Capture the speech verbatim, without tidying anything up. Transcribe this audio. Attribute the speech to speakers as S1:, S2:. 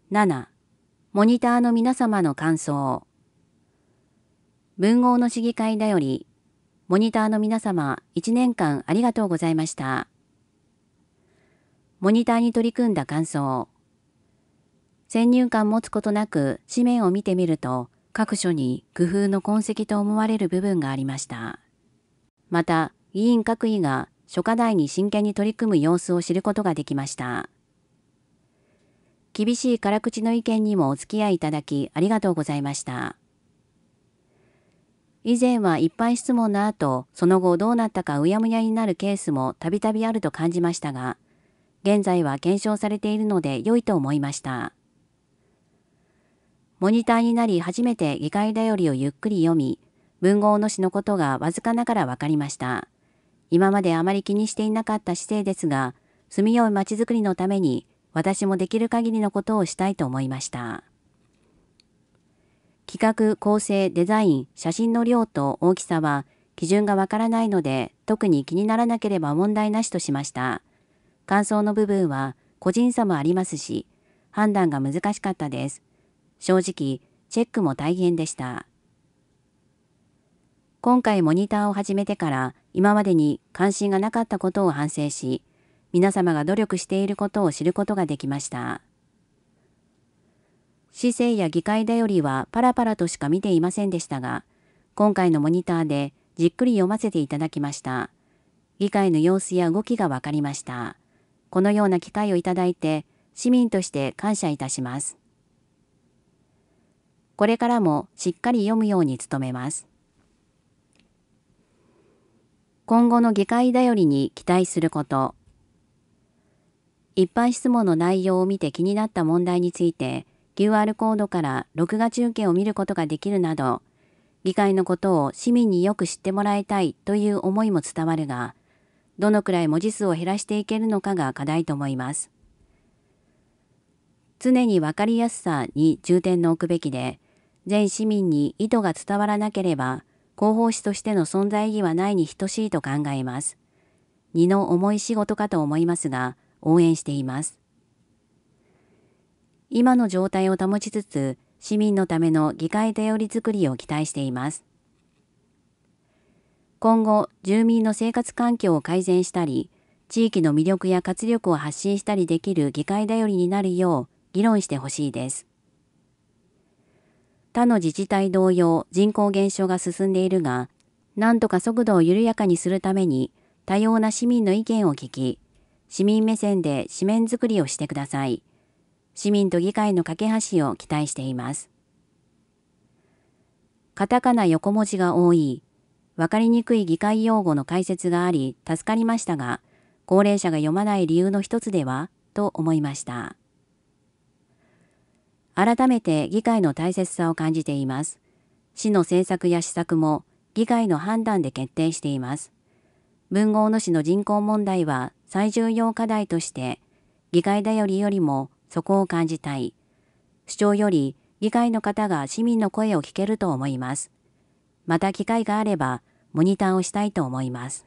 S1: なな、モニターの皆様の感想。文豪の市議会だより、モニターの皆様、いちねんかんありがとうございました。モニターに取り組んだ感想。先入観持つことなく紙面を見てみると、各所に工夫の痕跡と思われる部分がありました。また、議員各位が諸課題に真剣に取り組む様子を知ることができました。厳しい辛口の意見にもお付き合いいただきありがとうございました。以前は一般質問の後、その後どうなったかうやむやになるケースもたびたびあると感じましたが、現在は検証されているので良いと思いました。モニターになり初めて議会だよりをゆっくり読み、文豪の詩のことがわずかながらわかりました。今まであまり気にしていなかった姿勢ですが、住みよい街づくりのために、私もできる限りのことをしたいと思いました。企画、構成、デザイン、写真の量と大きさは基準がわからないので特に気にならなければ問題なしとしました。感想の部分は個人差もありますし、判断が難しかったです。正直、チェックも大変でした。今回モニターを始めてから今までに関心がなかったことを反省し、皆様が努力していることを知ることができました。市政や議会だよりはパラパラとしか見ていませんでしたが、今回のモニターでじっくり読ませていただきました。議会の様子や動きがわかりました。このような機会をいただいて、市民として感謝いたします。これからもしっかり読むように努めます。今後の議会だよりに期待すること。一般質問の内容を見て気になった問題について、キューアール コードから録画中継を見ることができるなど、議会のことを市民によく知ってもらいたいという思いも伝わるが、どのくらい文字数を減らしていけるのかが課題と思います。常に分かりやすさに重点を置くべきで、全市民に意図が伝わらなければ、広報誌としての存在意義はないに等しいと考えます。荷の重い仕事かと思いますが、応援しています。今の状態を保ちつつ、市民のための議会だより作りを期待しています。今後、住民の生活環境を改善したり、地域の魅力や活力を発信したりできる議会だよりになるよう議論してほしいです。他の自治体同様、人口減少が進んでいるが、なんとか速度を緩やかにするために、多様な市民の意見を聞き、市民目線で紙面作りをしてください。市民と議会の架け橋を期待しています。カタカナ横文字が多い、わかりにくい議会用語の解説があり助かりましたが、高齢者が読まない理由の一つではと思いました。改めて議会の大切さを感じています。市の政策や施策も議会の判断で決定しています。文豪野市の人口問題は最重要課題として、議会だよりよりもそこを感じたい。主張より議会の方が市民の声を聞けると思います。また機会があればモニターをしたいと思います。